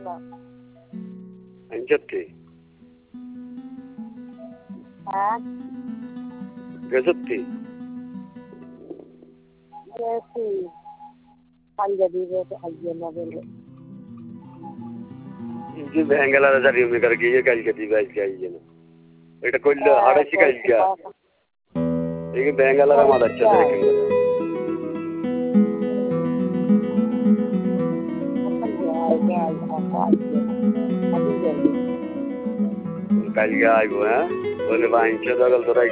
আঞ্চত্তি হ্যাঁ গেছত্তি গেছি পাঞ্জাবি আজকে না বলে যে বেঙ্গালার জারি মে কর গিয়ে কালকে দিবে আজকে আইয়ে না এটা কইলো হাড়াইছি কালকে এই বেঙ্গালার মাদাচ্ছে দেখেন কালকে আইবো হ্যাঁ বলে বাইঞ্চে দগল তোরা